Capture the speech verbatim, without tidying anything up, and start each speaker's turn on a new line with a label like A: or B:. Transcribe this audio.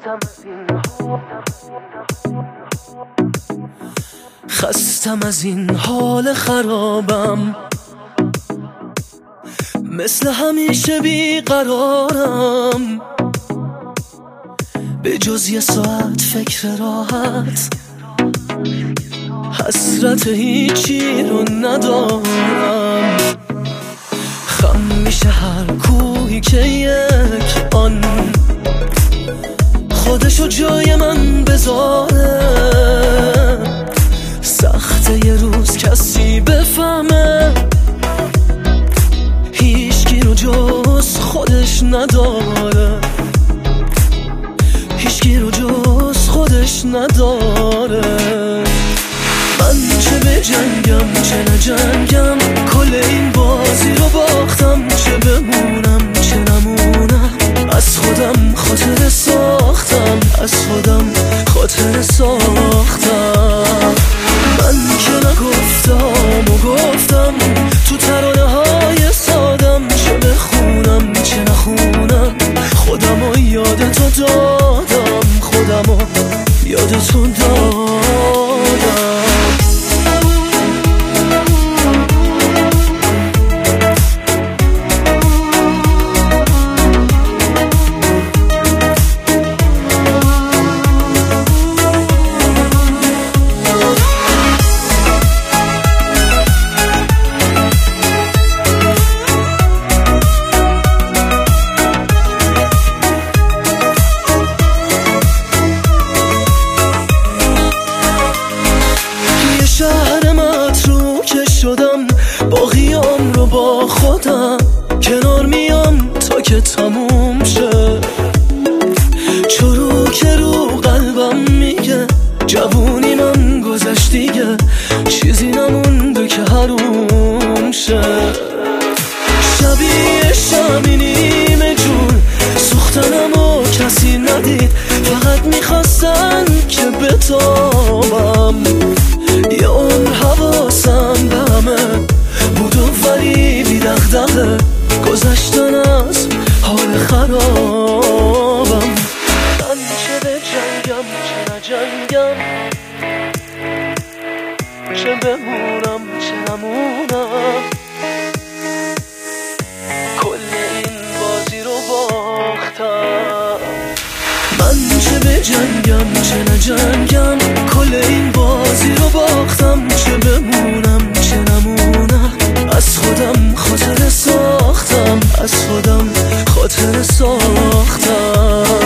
A: خستم از این حال خرابم، مثل همیشه بیقرارم، به جز یه ساعت فکر راحت، حسرت هیچی رو ندارم. خم میشه هر کوهی که یک آن خودشو جای من بذاره. سخته یه روز کسی بفهمه هیچکی رو جز خودش نداره، هیچکی رو جز خودش نداره. من چه به جنگم چه نجنگم، کل این بازی رو باختم. چه بمونم چه نمونم، از خودم خاطره ساختم، از خودم خاطره ساختم. من که نگفتم و گفتم تو ترانه های سادم، چه بخونم چه نخونم، خودم و یاد تو دادم، خودم و یاد تو دادم. شهر متروکه شدم، باقیام رو با خودم کنار میام تا که تموم شه. چروک رو قلبم میگه جوونی من گذشت دیگه، چیزی نمونده که حروم شه. شبیه شمی نیمه جون سوختنم و کسی ندید، فقط میخواستن که بتابم. یه عمر حواسم به همه بود و ولی بی دغدغه گذشتن از حال خرابم. من چه به جنگم چه نجنگم، چه بمونم چه نمونم، کل این بازی رو باختم. من چه به جنگم چه نجنگم، کل این بازی رو باختم. چه بمونم چه نمونم، از خودم خاطره ساختم، از خودم خاطره ساختم.